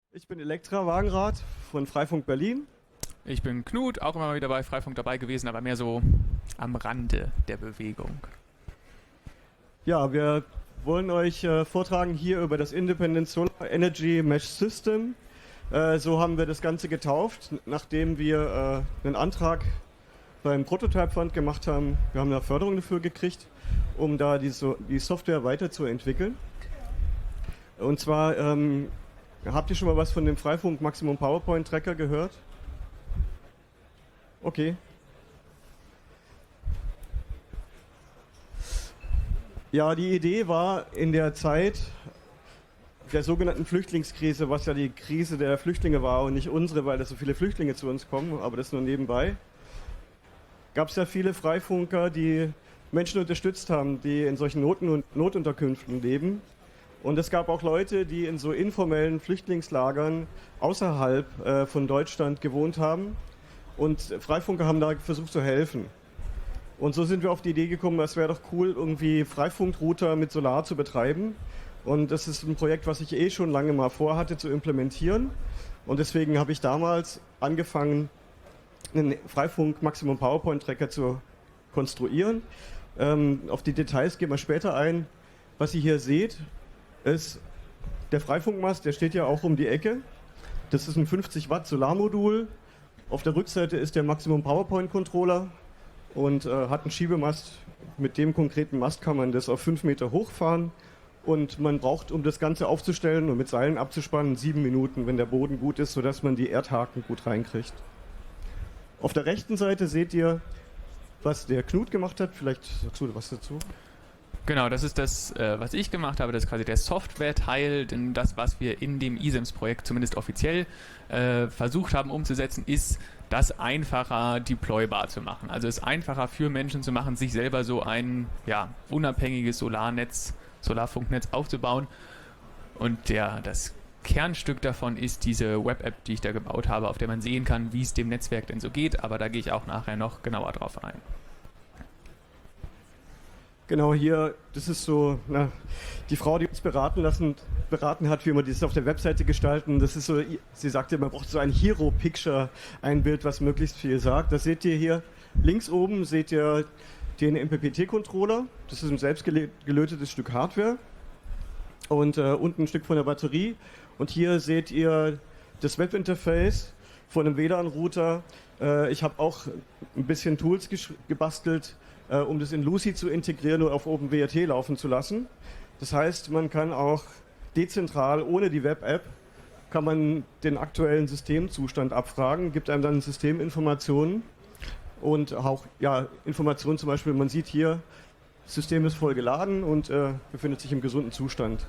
Ich bin Elektra Wagenrad von Freifunk Berlin. Ich bin Knut, auch immer mal wieder bei Freifunk dabei gewesen, aber mehr so am Rande der Bewegung. Ja, wir wollen euch vortragen hier über das Independent Solar Energy Mesh System. So haben wir das Ganze getauft, nachdem wir einen Antrag beim Prototype Fund gemacht haben. Wir haben eine Förderung dafür gekriegt, um da die Software weiterzuentwickeln. Und zwar, habt ihr schon mal was von dem Freifunk Maximum PowerPoint Tracker gehört? Okay. Ja, die Idee war in der Zeit der sogenannten Flüchtlingskrise, was ja die Krise der Flüchtlinge war und nicht unsere, weil da so viele Flüchtlinge zu uns kommen, aber das nur nebenbei, gab es ja viele Freifunker, die Menschen unterstützt haben, die in solchen Notunterkünften leben. Und es gab auch Leute, die in so informellen Flüchtlingslagern außerhalb von Deutschland gewohnt haben. Und Freifunker haben da versucht zu helfen. Und so sind wir auf die Idee gekommen, es wäre doch cool, irgendwie Freifunkrouter mit Solar zu betreiben. Und das ist ein Projekt, was ich schon lange mal vorhatte zu implementieren. Und deswegen habe ich damals angefangen, einen Freifunk Maximum PowerPoint Tracker zu konstruieren. Auf die Details gehen wir später ein. Was ihr hier seht, ist der Freifunkmast, der steht ja auch um die Ecke. Das ist ein 50 Watt Solarmodul. Auf der Rückseite ist der Maximum PowerPoint Controller und hat einen Schiebemast. Mit dem konkreten Mast kann man das auf 5 Meter hochfahren. Und man braucht, um das Ganze aufzustellen und mit Seilen abzuspannen, 7 Minuten, wenn der Boden gut ist, sodass man die Erdhaken gut reinkriegt. Auf der rechten Seite seht ihr, was der Knut gemacht hat. Vielleicht sagst du was dazu. Genau, das ist das, was ich gemacht habe. Das ist quasi der Software-Teil, denn das, was wir in dem eSIMS-Projekt zumindest offiziell versucht haben umzusetzen, ist, das einfacher deploybar zu machen. Also es einfacher für Menschen zu machen, sich selber so ein unabhängiges Solarfunknetz aufzubauen. Und das Kernstück davon ist diese Web-App, die ich da gebaut habe, auf der man sehen kann, wie es dem Netzwerk denn so geht. Aber da gehe ich auch nachher noch genauer drauf ein. Genau, hier, das ist so, die Frau, die uns beraten hat, wie wir das auf der Webseite gestalten. Das ist so, sie sagte, man braucht so ein Hero-Picture, ein Bild, was möglichst viel sagt. Das seht ihr hier, links oben seht ihr den MPPT-Controller. Das ist ein selbst gelötetes Stück Hardware. Und unten ein Stück von der Batterie. Und hier seht ihr das Webinterface von einem WLAN-Router. Ich habe auch ein bisschen Tools gebastelt, um das in Lucy zu integrieren und auf OpenWRT laufen zu lassen. Das heißt, man kann auch dezentral, ohne die Web-App, kann man den aktuellen Systemzustand abfragen, gibt einem dann Systeminformationen und auch Informationen, zum Beispiel, man sieht hier, das System ist voll geladen und befindet sich im gesunden Zustand.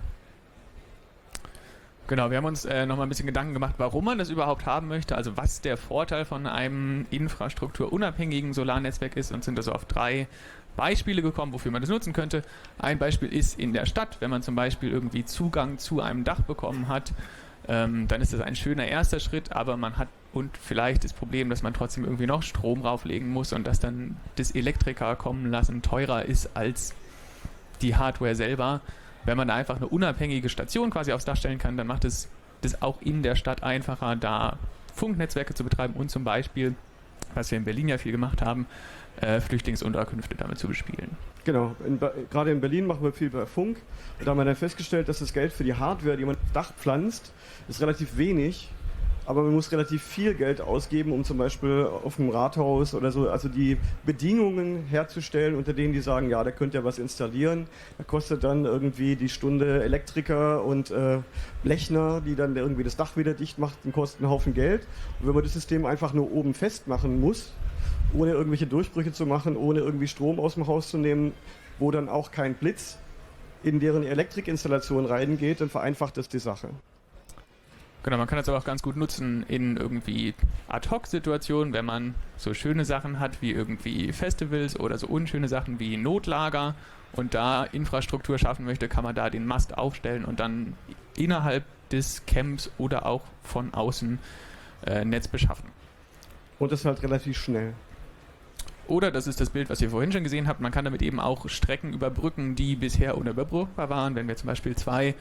Genau, wir haben uns nochmal ein bisschen Gedanken gemacht, warum man das überhaupt haben möchte, also was der Vorteil von einem infrastrukturunabhängigen Solarnetzwerk ist, und sind also auf 3 Beispiele gekommen, wofür man das nutzen könnte. Ein Beispiel ist in der Stadt, wenn man zum Beispiel irgendwie Zugang zu einem Dach bekommen hat, dann ist das ein schöner erster Schritt, aber man hat vielleicht das Problem, dass man trotzdem irgendwie noch Strom rauflegen muss und dass dann das Elektriker kommen lassen teurer ist als die Hardware selber. Wenn man da einfach eine unabhängige Station quasi aufs Dach stellen kann, dann macht es das auch in der Stadt einfacher, da Funknetzwerke zu betreiben und zum Beispiel, was wir in Berlin ja viel gemacht haben, Flüchtlingsunterkünfte damit zu bespielen. Genau, gerade in Berlin machen wir viel bei Funk. Da haben wir dann festgestellt, dass das Geld für die Hardware, die man aufs Dach pflanzt, ist relativ wenig. Aber man muss relativ viel Geld ausgeben, um zum Beispiel auf dem Rathaus oder so, also die Bedingungen herzustellen, unter denen die sagen, ja, da könnt ihr was installieren. Da kostet dann irgendwie die Stunde Elektriker und Blechner, die dann irgendwie das Dach wieder dicht macht, kosten einen Haufen Geld. Und wenn man das System einfach nur oben festmachen muss, ohne irgendwelche Durchbrüche zu machen, ohne irgendwie Strom aus dem Haus zu nehmen, wo dann auch kein Blitz in deren Elektrikinstallation reingeht, dann vereinfacht das die Sache. Genau, man kann das aber auch ganz gut nutzen in irgendwie Ad-Hoc-Situationen, wenn man so schöne Sachen hat wie irgendwie Festivals oder so unschöne Sachen wie Notlager und da Infrastruktur schaffen möchte, kann man da den Mast aufstellen und dann innerhalb des Camps oder auch von außen Netz beschaffen. Und das halt relativ schnell. Oder, das ist das Bild, was ihr vorhin schon gesehen habt, man kann damit eben auch Strecken überbrücken, die bisher unüberbrückbar waren. Wenn wir zum Beispiel 2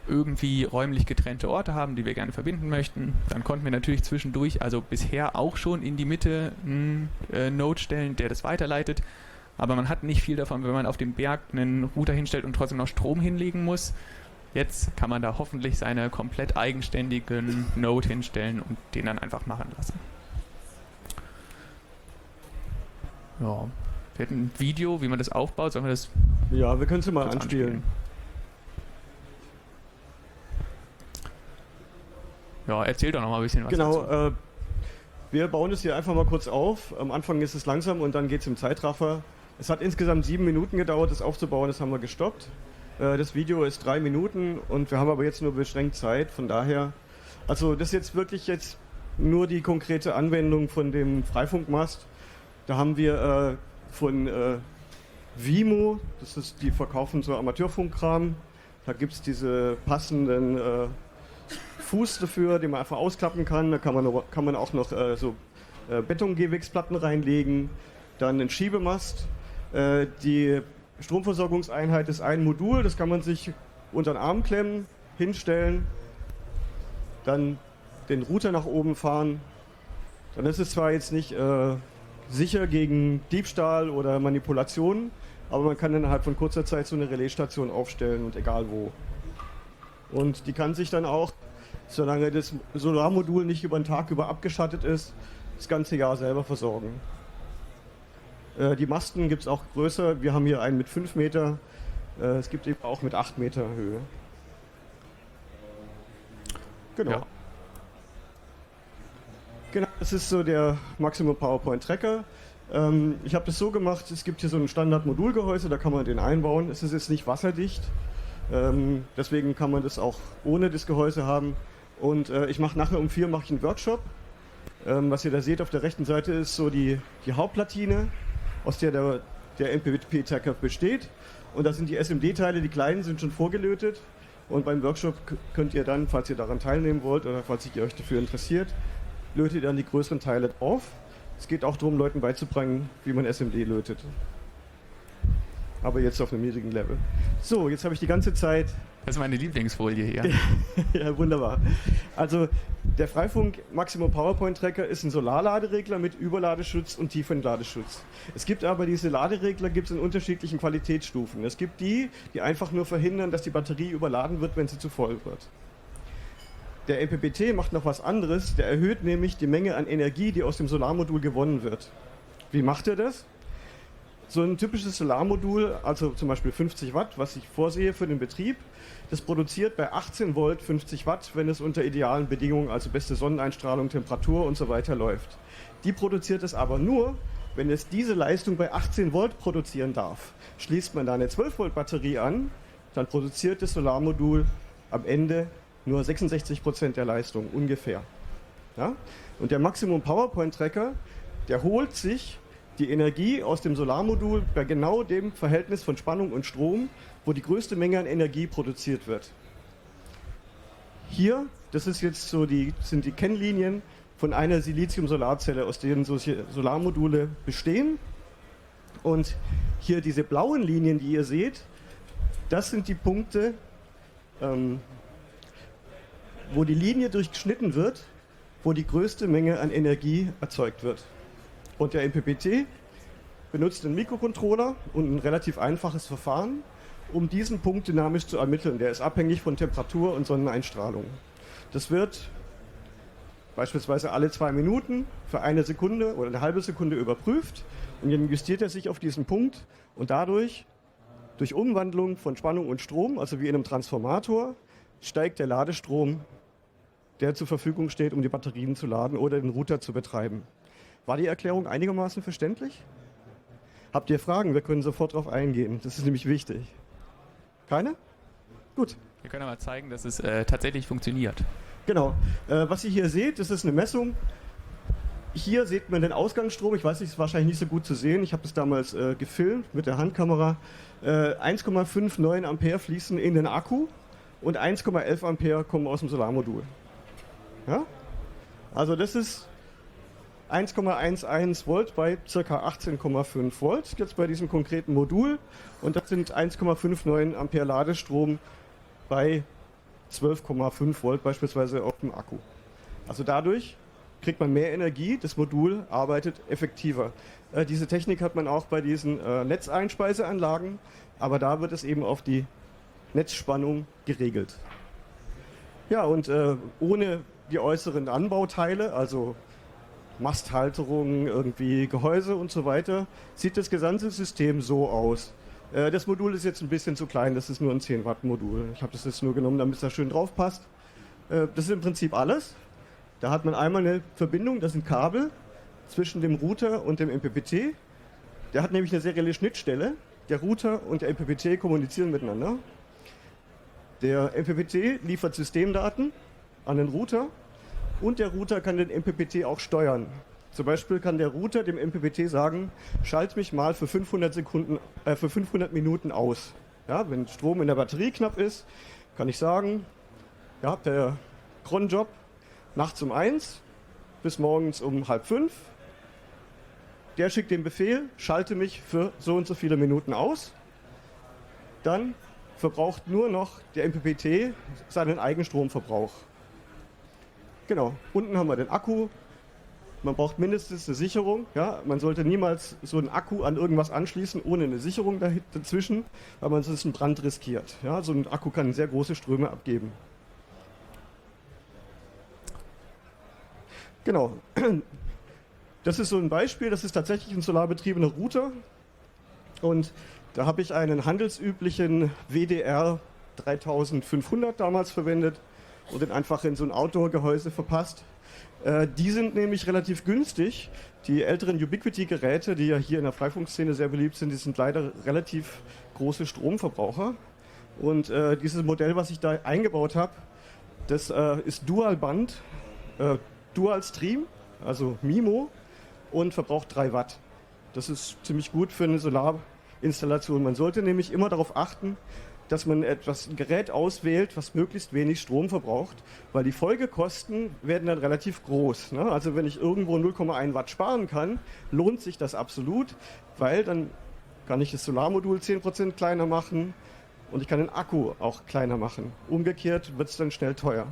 irgendwie räumlich getrennte Orte haben, die wir gerne verbinden möchten. Dann konnten wir natürlich zwischendurch, also bisher auch schon in die Mitte einen Node stellen, der das weiterleitet. Aber man hat nicht viel davon, wenn man auf dem Berg einen Router hinstellt und trotzdem noch Strom hinlegen muss. Jetzt kann man da hoffentlich seine komplett eigenständigen Node hinstellen und den dann einfach machen lassen. Ja, wir hätten ein Video, wie man das aufbaut. Sollen wir das? Ja, wir können es mal kurz anspielen. Ja, erzähl doch noch mal ein bisschen was dazu. Genau, wir bauen es hier einfach mal kurz auf. Am Anfang ist es langsam und dann geht es im Zeitraffer. Es hat insgesamt 7 Minuten gedauert, das aufzubauen, das haben wir gestoppt. Das Video ist 3 Minuten und wir haben aber jetzt nur beschränkt Zeit, von daher, also das ist jetzt wirklich jetzt nur die konkrete Anwendung von dem Freifunkmast. Da haben wir von Vimo, das ist, die verkaufen so Amateurfunkkram, da gibt es diese passenden Fuß dafür, den man einfach ausklappen kann, da kann man auch noch so Beton-Gehwegsplatten reinlegen, dann einen Schiebemast, die Stromversorgungseinheit ist ein Modul, das kann man sich unter den Arm klemmen, hinstellen, dann den Router nach oben fahren. Dann ist es zwar jetzt nicht sicher gegen Diebstahl oder Manipulation, aber man kann innerhalb von kurzer Zeit so eine Relaisstation aufstellen und egal wo. Und die kann sich dann auch, solange das Solarmodul nicht über den Tag über abgeschattet ist, das ganze Jahr selber versorgen. Die Masten gibt es auch größer. Wir haben hier einen mit 5 Meter. Es gibt eben auch mit 8 Meter Höhe. Genau. Ja. Genau, das ist so der Maximum PowerPoint Tracker. Ich habe das so gemacht, es gibt hier so ein Standard-Modulgehäuse, da kann man den einbauen. Es ist jetzt nicht wasserdicht. Deswegen kann man das auch ohne das Gehäuse haben. Und ich mache nachher um 4 einen Workshop. Was ihr da seht auf der rechten Seite ist so die Hauptplatine, aus der der MPPT-Tracker besteht. Und da sind die SMD-Teile, die kleinen, sind schon vorgelötet. Und beim Workshop könnt ihr dann, falls ihr daran teilnehmen wollt oder falls ihr euch dafür interessiert, lötet ihr dann die größeren Teile auf. Es geht auch darum, Leuten beizubringen, wie man SMD lötet. Aber jetzt auf einem niedrigen Level. So, jetzt habe ich die ganze Zeit... Das ist meine Lieblingsfolie hier. Ja, wunderbar. Also der Freifunk Maximum PowerPoint Tracker ist ein Solarladeregler mit Überladeschutz und Tiefentladeschutz. Es gibt aber diese Laderegler in unterschiedlichen Qualitätsstufen. Es gibt die einfach nur verhindern, dass die Batterie überladen wird, wenn sie zu voll wird. Der MPPT macht noch was anderes. Der erhöht nämlich die Menge an Energie, die aus dem Solarmodul gewonnen wird. Wie macht er das? So ein typisches Solarmodul, also zum Beispiel 50 Watt, was ich vorsehe für den Betrieb, das produziert bei 18 Volt 50 Watt, wenn es unter idealen Bedingungen, also beste Sonneneinstrahlung, Temperatur und so weiter läuft. Die produziert es aber nur, wenn es diese Leistung bei 18 Volt produzieren darf. Schließt man da eine 12 Volt Batterie an, dann produziert das Solarmodul am Ende nur 66% der Leistung, ungefähr. Ja? Und der Maximum PowerPoint Tracker, der holt sich die Energie aus dem Solarmodul bei genau dem Verhältnis von Spannung und Strom, wo die größte Menge an Energie produziert wird. Hier, das ist jetzt so sind die Kennlinien von einer Silizium-Solarzelle, aus denen solche Solarmodule bestehen. Und hier diese blauen Linien, die ihr seht, das sind die Punkte, wo die Linie durchgeschnitten wird, wo die größte Menge an Energie erzeugt wird. Und der MPPT benutzt einen Mikrocontroller und ein relativ einfaches Verfahren, um diesen Punkt dynamisch zu ermitteln. Der ist abhängig von Temperatur und Sonneneinstrahlung. Das wird beispielsweise alle 2 Minuten für 1 Sekunde oder eine halbe Sekunde überprüft und dann justiert er sich auf diesen Punkt und dadurch, durch Umwandlung von Spannung und Strom, also wie in einem Transformator, steigt der Ladestrom, der zur Verfügung steht, um die Batterien zu laden oder den Router zu betreiben. War die Erklärung einigermaßen verständlich? Habt ihr Fragen? Wir können sofort darauf eingehen. Das ist nämlich wichtig. Keine? Gut. Wir können aber zeigen, dass es tatsächlich funktioniert. Genau. Was ihr hier seht, das ist eine Messung. Hier sieht man den Ausgangsstrom. Ich weiß, es ist wahrscheinlich nicht so gut zu sehen. Ich habe es damals gefilmt mit der Handkamera. 1,59 Ampere fließen in den Akku und 1,11 Ampere kommen aus dem Solarmodul. Ja? Also das ist 1,11 Volt bei ca. 18,5 Volt jetzt bei diesem konkreten Modul und das sind 1,59 Ampere Ladestrom bei 12,5 Volt beispielsweise auf dem Akku. Also dadurch kriegt man mehr Energie, das Modul arbeitet effektiver. Diese Technik hat man auch bei diesen Netzeinspeiseanlagen, aber da wird es eben auf die Netzspannung geregelt. Ja, und ohne die äußeren Anbauteile, also Masthalterungen, irgendwie Gehäuse und so weiter, sieht das gesamte System so aus. Das Modul ist jetzt ein bisschen zu klein, das ist nur ein 10 Watt Modul. Ich habe das jetzt nur genommen, damit es da schön drauf passt. Das ist im Prinzip alles. Da hat man einmal eine Verbindung, das sind Kabel zwischen dem Router und dem MPPT. Der hat nämlich eine serielle Schnittstelle. Der Router und der MPPT kommunizieren miteinander. Der MPPT liefert Systemdaten an den Router und der Router kann den MPPT auch steuern. Zum Beispiel kann der Router dem MPPT sagen, schalt mich mal für 500 Minuten aus. Ja, wenn Strom in der Batterie knapp ist, kann ich sagen, ja, der Cronjob nachts um 1 bis morgens um 4:30. Der schickt den Befehl, schalte mich für so und so viele Minuten aus. Dann verbraucht nur noch der MPPT seinen Eigenstromverbrauch. Genau, unten haben wir den Akku. Man braucht mindestens eine Sicherung. Ja? Man sollte niemals so einen Akku an irgendwas anschließen, ohne eine Sicherung dazwischen, weil man sonst einen Brand riskiert. Ja? So ein Akku kann sehr große Ströme abgeben. Genau. Das ist so ein Beispiel, das ist tatsächlich ein solarbetriebener Router. Und da habe ich einen handelsüblichen WDR 3500 damals verwendet und den einfach in so ein Outdoor-Gehäuse verpasst. Die sind nämlich relativ günstig. Die älteren Ubiquiti-Geräte, die ja hier in der Freifunkszene sehr beliebt sind, die sind leider relativ große Stromverbraucher. Und dieses Modell, was ich da eingebaut habe, das ist Dual-Band, Dual-Stream, also MIMO, und verbraucht 3 Watt. Das ist ziemlich gut für eine Solarinstallation. Man sollte nämlich immer darauf achten, dass man ein Gerät auswählt, was möglichst wenig Strom verbraucht, weil die Folgekosten werden dann relativ groß. Ne? Also wenn ich irgendwo 0,1 Watt sparen kann, lohnt sich das absolut, weil dann kann ich das Solarmodul 10% kleiner machen und ich kann den Akku auch kleiner machen. Umgekehrt wird es dann schnell teuer.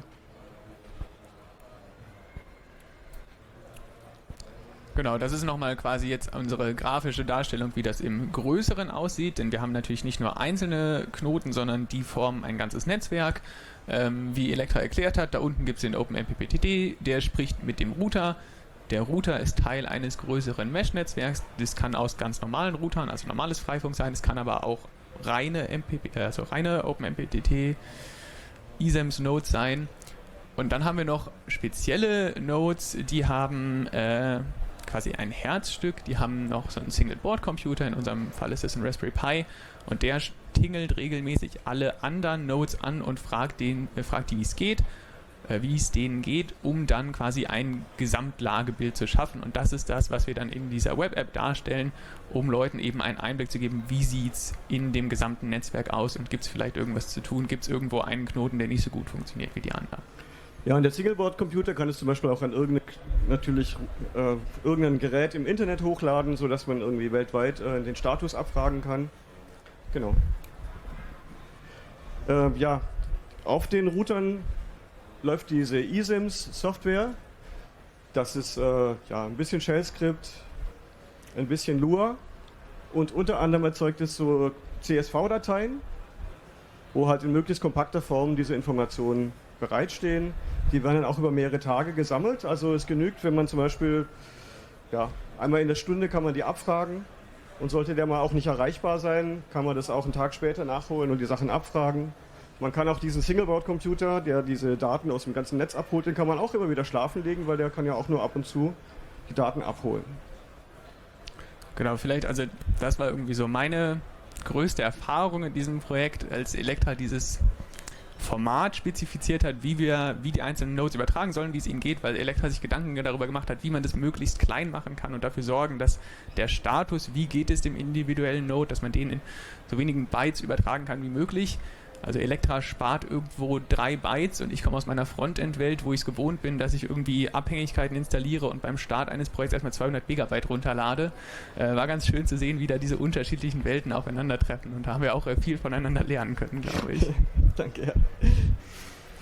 Genau, das ist nochmal quasi jetzt unsere grafische Darstellung, wie das im Größeren aussieht, denn wir haben natürlich nicht nur einzelne Knoten, sondern die formen ein ganzes Netzwerk. Wie Elektra erklärt hat, da unten gibt es den OpenMPPT, der spricht mit dem Router. Der Router ist Teil eines größeren Mesh-Netzwerks. Das kann aus ganz normalen Routern, also normales Freifunk sein, es kann aber auch reine OpenMPPT ISEMS-Nodes sein. Und dann haben wir noch spezielle Nodes, die haben quasi ein Herzstück, die haben noch so einen Single-Board-Computer, in unserem Fall ist es ein Raspberry Pi, und der tingelt regelmäßig alle anderen Nodes an und fragt die, wie es denen geht, um dann quasi ein Gesamtlagebild zu schaffen. Und das ist das, was wir dann in dieser Web-App darstellen, um Leuten eben einen Einblick zu geben, wie sieht es in dem gesamten Netzwerk aus und gibt es vielleicht irgendwas zu tun, gibt es irgendwo einen Knoten, der nicht so gut funktioniert wie die anderen. Ja, und der Singleboard-Computer kann es zum Beispiel auch an irgendein Gerät im Internet hochladen, sodass man irgendwie weltweit den Status abfragen kann. Genau. Ja, auf den Routern läuft diese ISIMS-Software. Das ist ein bisschen Shell-Script, ein bisschen Lua und unter anderem erzeugt es so CSV-Dateien, wo halt in möglichst kompakter Form diese Informationen bereitstehen. Die werden dann auch über mehrere Tage gesammelt. Also es genügt, wenn man zum Beispiel einmal in der Stunde kann man die abfragen und sollte der mal auch nicht erreichbar sein, kann man das auch einen Tag später nachholen und die Sachen abfragen. Man kann auch diesen Singleboard-Computer, der diese Daten aus dem ganzen Netz abholt, den kann man auch immer wieder schlafen legen, weil der kann ja auch nur ab und zu die Daten abholen. Genau, vielleicht, also das war irgendwie so meine größte Erfahrung in diesem Projekt, als Elektra dieses Format spezifiziert hat, wie die einzelnen Nodes übertragen sollen, wie es ihnen geht, weil Elektra sich Gedanken darüber gemacht hat, wie man das möglichst klein machen kann und dafür sorgen, dass der Status, wie geht es dem individuellen Node, dass man den in so wenigen Bytes übertragen kann wie möglich. Also Elektra spart irgendwo 3 Bytes und ich komme aus meiner Frontend-Welt, wo ich es gewohnt bin, dass ich irgendwie Abhängigkeiten installiere und beim Start eines Projekts erstmal 200 Megabyte runterlade. War ganz schön zu sehen, wie da diese unterschiedlichen Welten aufeinandertreffen und da haben wir auch viel voneinander lernen können, glaube ich. Danke. Ja.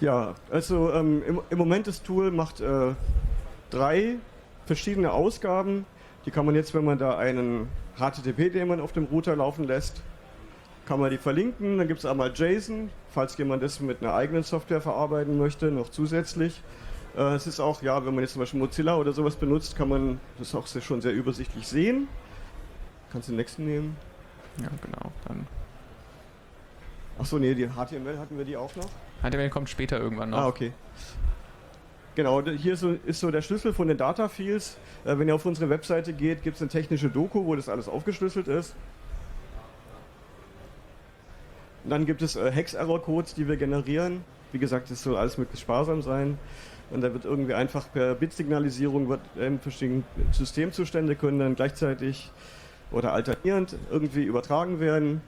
Ja, also im Moment das Tool macht 3 verschiedene Ausgaben. Die kann man jetzt, wenn man da einen HTTP-Daemon auf dem Router laufen lässt, kann man die verlinken. Dann gibt es einmal JSON, falls jemand das mit einer eigenen Software verarbeiten möchte, noch zusätzlich. Es ist auch, ja, wenn man jetzt zum Beispiel Mozilla oder sowas benutzt, kann man das auch schon sehr übersichtlich sehen. Kannst du den nächsten nehmen? Ja, genau. Dann Achso, nee, die HTML hatten wir die auch noch. HTML kommt später irgendwann noch. Ah, okay. Genau, hier ist so der Schlüssel von den Data-Fields. Wenn ihr auf unsere Webseite geht, gibt es eine technische Doku, wo das alles aufgeschlüsselt ist. Und dann gibt es Hex-Error-Codes, die wir generieren. Wie gesagt, das soll alles möglichst sparsam sein. Und da wird irgendwie einfach per Bit-Signalisierung verschiedene Systemzustände können dann gleichzeitig oder alternierend irgendwie übertragen werden.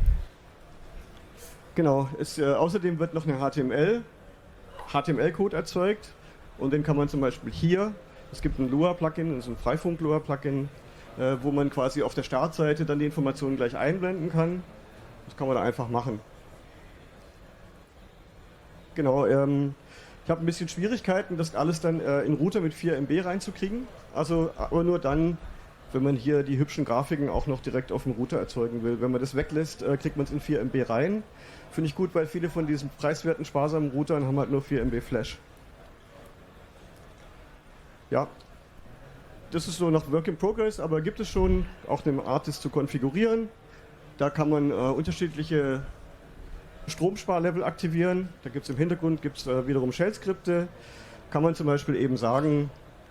Genau, außerdem wird noch eine HTML-Code erzeugt und den kann man zum Beispiel hier, es gibt ein Lua-Plugin, also ein Freifunk-Lua-Plugin, wo man quasi auf der Startseite dann die Informationen gleich einblenden kann. Das kann man da einfach machen. Genau, ich habe ein bisschen Schwierigkeiten, das alles dann in Router mit 4 MB reinzukriegen. Also, aber nur dann, wenn man hier die hübschen Grafiken auch noch direkt auf dem Router erzeugen will. Wenn man das weglässt, kriegt man es in 4 MB rein. Finde ich gut, weil viele von diesen preiswerten, sparsamen Routern haben halt nur 4 MB Flash. Ja, das ist so noch Work in Progress, aber gibt es schon auch eine Art, das zu konfigurieren. Da kann man unterschiedliche Stromsparlevel aktivieren. Da gibt es im Hintergrund wiederum Shell-Skripte. Kann man zum Beispiel eben sagen,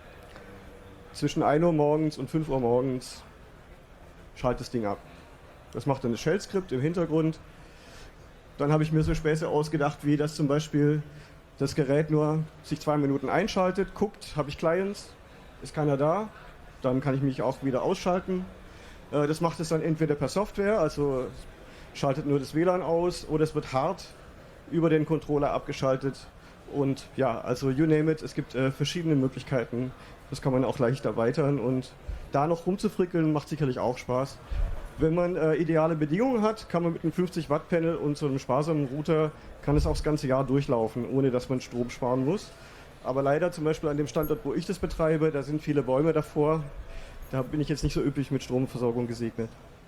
zwischen 1 Uhr morgens und 5 Uhr morgens schaltet das Ding ab. Das macht dann das Shell-Skript im Hintergrund. Dann habe ich mir so Späße ausgedacht, wie das zum Beispiel das Gerät nur sich 2 Minuten einschaltet, guckt, habe ich Clients, ist keiner da, dann kann ich mich auch wieder ausschalten. Das macht es dann entweder per Software, also schaltet nur das WLAN aus, oder es wird hart über den Controller abgeschaltet. Und ja, also you name it, es gibt verschiedene Möglichkeiten. Das kann man auch leicht erweitern und da noch rumzufrickeln macht sicherlich auch Spaß. Wenn man ideale Bedingungen hat, kann man mit einem 50 Watt Panel und so einem sparsamen Router kann es auch das ganze Jahr durchlaufen, ohne dass man Strom sparen muss. Aber leider zum Beispiel an dem Standort, wo ich das betreibe, da sind viele Bäume davor. Da bin ich jetzt nicht so üppig mit Stromversorgung gesegnet.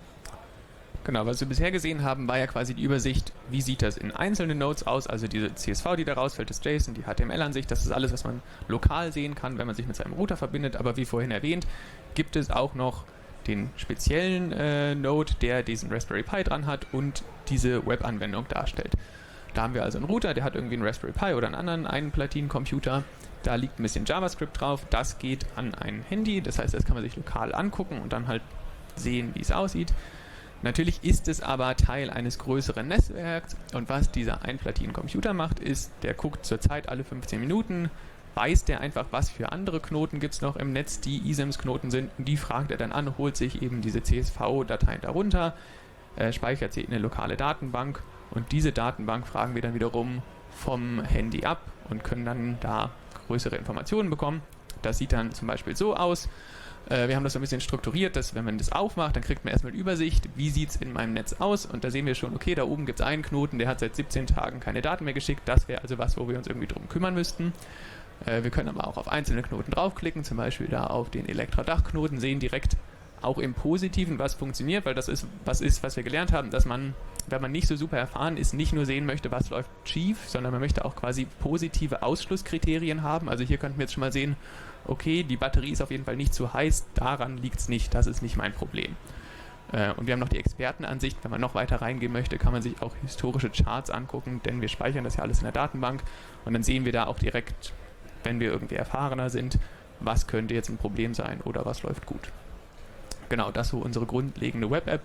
Genau, was wir bisher gesehen haben, war ja quasi die Übersicht, wie sieht das in einzelnen Nodes aus, also diese CSV, die da rausfällt, das JSON, die HTML-Ansicht, das ist alles, was man lokal sehen kann, wenn man sich mit seinem Router verbindet, aber wie vorhin erwähnt, gibt es auch noch den speziellen Node, der diesen Raspberry Pi dran hat und diese Web-Anwendung darstellt. Da haben wir also einen Router, der hat irgendwie einen Raspberry Pi oder einen anderen Einplatinencomputer, da liegt ein bisschen JavaScript drauf, das geht an ein Handy, das heißt, das kann man sich lokal angucken und dann halt sehen, wie es aussieht. Natürlich ist es aber Teil eines größeren Netzwerks und was dieser Einplatinencomputer macht, ist, der guckt zurzeit alle 15 Minuten, weiß der einfach, was für andere Knoten gibt es noch im Netz, die ISAMS-Knoten sind und die fragt er dann an, holt sich eben diese CSV-Dateien darunter, speichert sie in eine lokale Datenbank und diese Datenbank fragen wir dann wiederum vom Handy ab und können dann da größere Informationen bekommen. Das sieht dann zum Beispiel so aus. Wir haben das so ein bisschen strukturiert, dass wenn man das aufmacht, dann kriegt man erstmal eine Übersicht, wie sieht es in meinem Netz aus und da sehen wir schon, okay, da oben gibt es einen Knoten, der hat seit 17 Tagen keine Daten mehr geschickt, das wäre also was, wo wir uns irgendwie drum kümmern müssten. Wir können aber auch auf einzelne Knoten draufklicken, zum Beispiel da auf den Elektra-Dach-Knoten, sehen direkt auch im Positiven, was funktioniert, weil das ist, was wir gelernt haben, dass man, wenn man nicht so super erfahren ist, nicht nur sehen möchte, was läuft schief, sondern man möchte auch quasi positive Ausschlusskriterien haben. Also hier könnten wir jetzt schon mal sehen, okay, die Batterie ist auf jeden Fall nicht zu heiß, daran liegt es nicht, das ist nicht mein Problem. Und wir haben noch die Expertenansicht, wenn man noch weiter reingehen möchte, kann man sich auch historische Charts angucken, denn wir speichern das ja alles in der Datenbank und dann sehen wir da auch direkt, wenn wir irgendwie erfahrener sind, was könnte jetzt ein Problem sein oder was läuft gut. Genau, das ist so unsere grundlegende Web-App.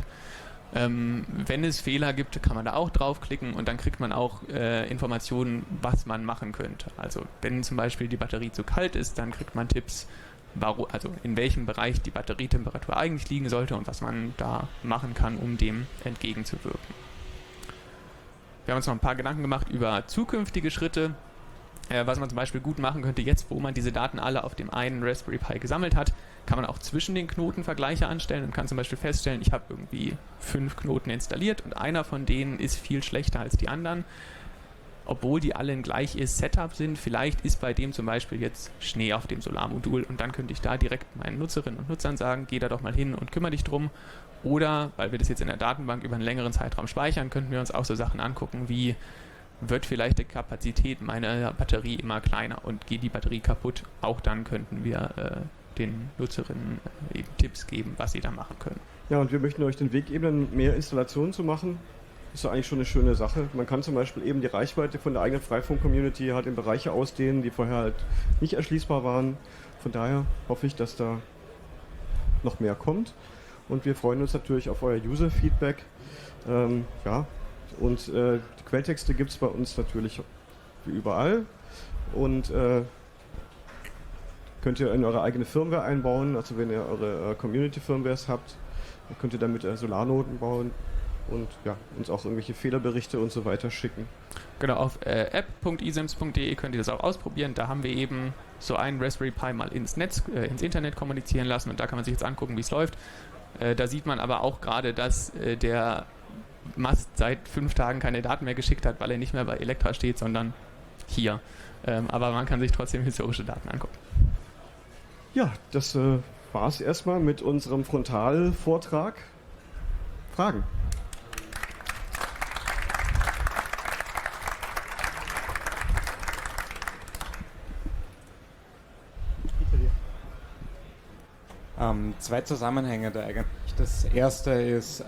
Wenn es Fehler gibt, kann man da auch draufklicken und dann kriegt man auch Informationen, was man machen könnte. Also wenn zum Beispiel die Batterie zu kalt ist, dann kriegt man Tipps, also in welchem Bereich die Batterietemperatur eigentlich liegen sollte und was man da machen kann, um dem entgegenzuwirken. Wir haben uns noch ein paar Gedanken gemacht über zukünftige Schritte, was man zum Beispiel gut machen könnte, jetzt wo man diese Daten alle auf dem einen Raspberry Pi gesammelt hat, kann man auch zwischen den Knoten Vergleiche anstellen und kann zum Beispiel feststellen, ich habe irgendwie 5 Knoten installiert und einer von denen ist viel schlechter als die anderen. obwohl die alle ein gleiches Setup sind. Vielleicht ist bei dem zum Beispiel jetzt Schnee auf dem Solarmodul und dann könnte ich da direkt meinen Nutzerinnen und Nutzern sagen, geh da doch mal hin und kümmere dich drum. Oder, weil wir das jetzt in der Datenbank über einen längeren Zeitraum speichern, könnten wir uns auch so Sachen angucken, wie wird vielleicht die Kapazität meiner Batterie immer kleiner und geht die Batterie kaputt. Auch dann könnten wir den Nutzerinnen eben Tipps geben, was sie da machen können. Ja, und wir möchten euch den Weg ebnen, mehr Installationen zu machen. Das ist ja eigentlich schon eine schöne Sache. Man kann zum Beispiel eben die Reichweite von der eigenen Freifunk-Community halt in Bereiche ausdehnen, die vorher halt nicht erschließbar waren. Von daher hoffe ich, dass da noch mehr kommt. Und wir freuen uns natürlich auf euer User-Feedback. Ja, und die Quelltexte gibt es bei uns natürlich wie überall. Und könnt ihr in eure eigene Firmware einbauen. Also wenn ihr eure Community-Firmwares habt, dann könnt ihr damit Solarnoten bauen und ja, uns auch irgendwelche Fehlerberichte und so weiter schicken. Genau, auf app.isims.de könnt ihr das auch ausprobieren. Da haben wir eben so einen Raspberry Pi mal ins Internet kommunizieren lassen und da kann man sich jetzt angucken, wie es läuft. Da sieht man aber auch gerade, dass der Mast seit 5 Tagen keine Daten mehr geschickt hat, weil er nicht mehr bei Elektra steht, sondern hier. Aber man kann sich trotzdem historische Daten angucken. Ja, das war es erstmal mit unserem Frontalvortrag. Fragen? Zwei Zusammenhänge da eigentlich. Das erste ist,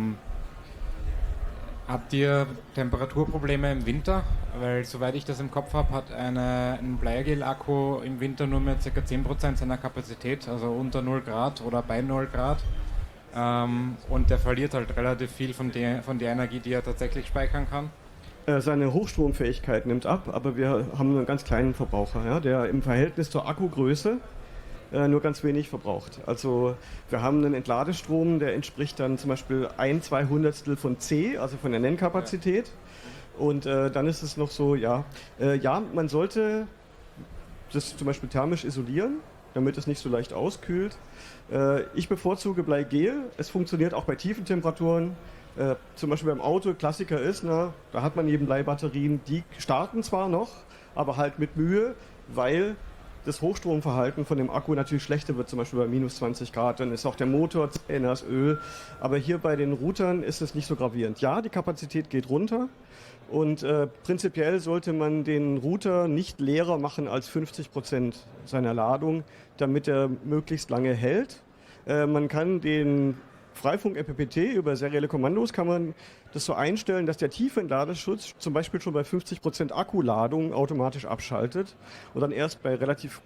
habt ihr Temperaturprobleme im Winter? Weil soweit ich das im Kopf habe, hat ein Bleigel-Akku im Winter nur mehr ca. 10% seiner Kapazität, also unter 0 Grad oder bei 0 Grad. Und der verliert halt relativ viel von der Energie, die er tatsächlich speichern kann. Seine Hochstromfähigkeit nimmt ab, aber wir haben nur einen ganz kleinen Verbraucher, ja, der im Verhältnis zur Akkugröße nur ganz wenig verbraucht. Also wir haben einen Entladestrom, der entspricht dann zum Beispiel 1/200 von C, also von der Nennkapazität. Und dann ist es noch so, ja, man sollte das zum Beispiel thermisch isolieren, damit es nicht so leicht auskühlt. Ich bevorzuge Bleigel. Es funktioniert auch bei tiefen Temperaturen. Zum Beispiel beim Auto, Klassiker ist, da hat man eben Bleibatterien, die starten zwar noch, aber halt mit Mühe, weil das Hochstromverhalten von dem Akku natürlich schlechter wird, zum Beispiel bei minus 20 Grad, dann ist auch der Motor zäh, das Öl. Aber hier bei den Routern ist es nicht so gravierend. Ja, die Kapazität geht runter und prinzipiell sollte man den Router nicht leerer machen als 50% seiner Ladung, damit er möglichst lange hält. Man kann den Freifunk-MPPT über serielle Kommandos kann man das so einstellen, dass der Tiefentladeschutz zum Beispiel schon bei 50% Akkuladung automatisch abschaltet und dann erst bei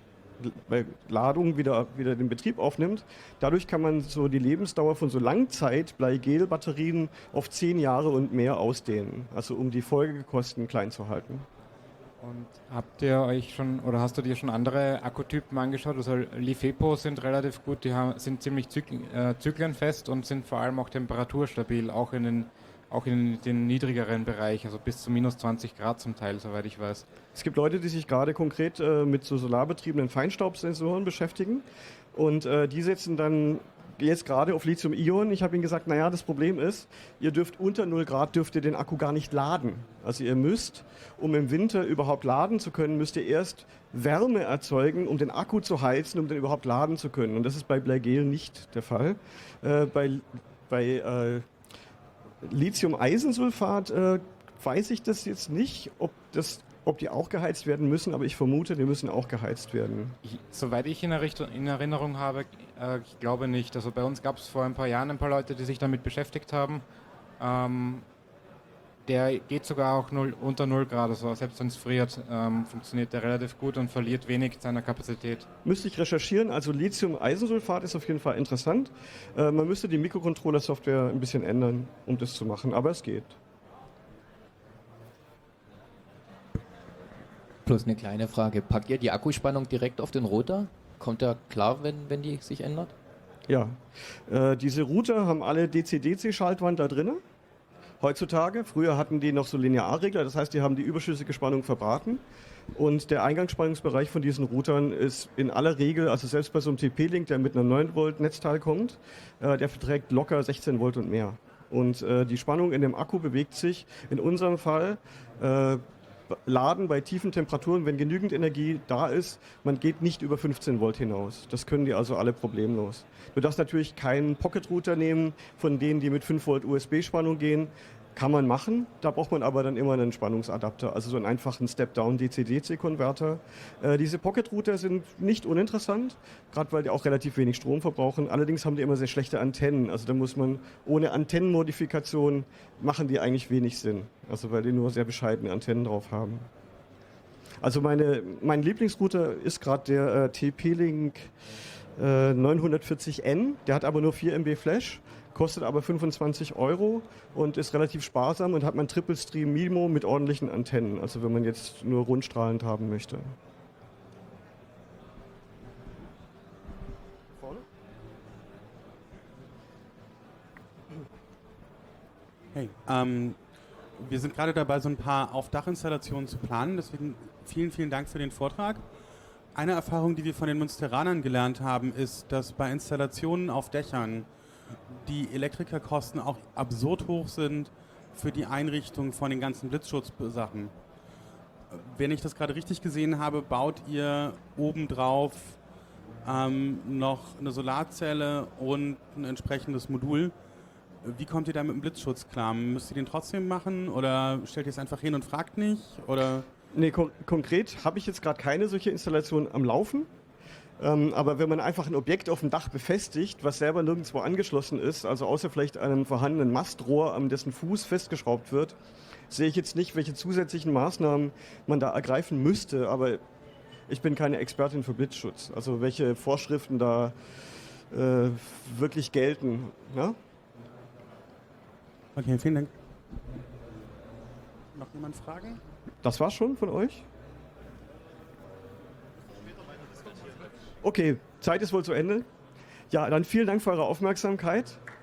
Ladung wieder den Betrieb aufnimmt. Dadurch kann man so die Lebensdauer von so Langzeit-Bleigel-Batterien auf 10 Jahre und mehr ausdehnen, also um die Folgekosten klein zu halten. Und habt ihr euch schon, oder hast du dir schon andere Akkutypen angeschaut? Also LiFePO sind relativ gut, sind ziemlich zyklenfest und sind vor allem auch temperaturstabil, auch in den niedrigeren Bereich, also bis zu minus 20 Grad zum Teil, soweit ich weiß. Es gibt Leute, die sich gerade konkret mit so solarbetriebenen Feinstaubsensoren beschäftigen und die setzen dann jetzt gerade auf Lithium-Ionen. Ich habe ihnen gesagt, naja, das Problem ist, ihr dürft unter 0 Grad dürft ihr den Akku gar nicht laden. Also ihr müsst, um im Winter überhaupt laden zu können, müsst ihr erst Wärme erzeugen, um den Akku zu heizen, um den überhaupt laden zu können. Und das ist bei Bleigel nicht der Fall. Bei Lithium-Eisensulfat weiß ich das jetzt nicht, ob die auch geheizt werden müssen, aber ich vermute, die müssen auch geheizt werden. Soweit ich in Erinnerung habe, ich glaube nicht. Also bei uns gab es vor ein paar Jahren ein paar Leute, die sich damit beschäftigt haben. Der geht sogar auch unter 0 Grad, also selbst wenn es friert, funktioniert der relativ gut und verliert wenig seiner Kapazität. Müsste ich recherchieren, also Lithium-Eisensulfat ist auf jeden Fall interessant. Man müsste die Mikrocontroller-Software ein bisschen ändern, um das zu machen, aber es geht. Plus eine kleine Frage. Packt ihr die Akkuspannung direkt auf den Router? Kommt der klar, wenn die sich ändert? Ja, diese Router haben alle DC-DC-Schaltwandler drin. Heutzutage, früher hatten die noch so Linearregler, das heißt, die haben die überschüssige Spannung verbraten. Und der Eingangsspannungsbereich von diesen Routern ist in aller Regel, also selbst bei so einem TP-Link, der mit einem 9 Volt Netzteil kommt, der verträgt locker 16 Volt und mehr. Und die Spannung in dem Akku bewegt sich in unserem Fall laden bei tiefen Temperaturen, wenn genügend Energie da ist. Man geht nicht über 15 Volt hinaus. Das können die also alle problemlos. Du darfst natürlich keinen Pocket-Router nehmen, von denen, die mit 5 Volt USB-Spannung gehen. Kann man machen, da braucht man aber dann immer einen Spannungsadapter, also so einen einfachen Step-Down DC-DC-Konverter. Diese Pocket-Router sind nicht uninteressant, gerade weil die auch relativ wenig Strom verbrauchen. Allerdings haben die immer sehr schlechte Antennen, also da muss man ohne Antennenmodifikation machen die eigentlich wenig Sinn, also weil die nur sehr bescheidene Antennen drauf haben. Also mein Lieblingsrouter ist gerade der TP-Link 940N, der hat aber nur 4 MB Flash. Kostet aber 25 € und ist relativ sparsam und hat man Triple Stream MIMO mit ordentlichen Antennen, also wenn man jetzt nur rundstrahlend haben möchte. Vorne? Hey, wir sind gerade dabei, so ein paar Auf-Dach-Installationen zu planen, deswegen vielen Dank für den Vortrag. Eine Erfahrung, die wir von den Münsteranern gelernt haben, ist, dass bei Installationen auf Dächern die Elektrikerkosten auch absurd hoch sind für die Einrichtung von den ganzen Blitzschutzsachen. Wenn ich das gerade richtig gesehen habe, baut ihr obendrauf noch eine Solarzelle und ein entsprechendes Modul. Wie kommt ihr da mit dem Blitzschutz klar? Müsst ihr den trotzdem machen oder stellt ihr es einfach hin und fragt nicht? Oder? Nee, konkret habe ich jetzt gerade keine solche Installation am Laufen. Aber wenn man einfach ein Objekt auf dem Dach befestigt, was selber nirgendwo angeschlossen ist, also außer vielleicht einem vorhandenen Mastrohr, an dessen Fuß festgeschraubt wird, sehe ich jetzt nicht, welche zusätzlichen Maßnahmen man da ergreifen müsste. Aber ich bin keine Expertin für Blitzschutz, also welche Vorschriften da wirklich gelten. Ja? Okay, vielen Dank. Noch jemand Fragen? Das war's schon von euch? Okay, Zeit ist wohl zu Ende. Ja, dann vielen Dank für eure Aufmerksamkeit.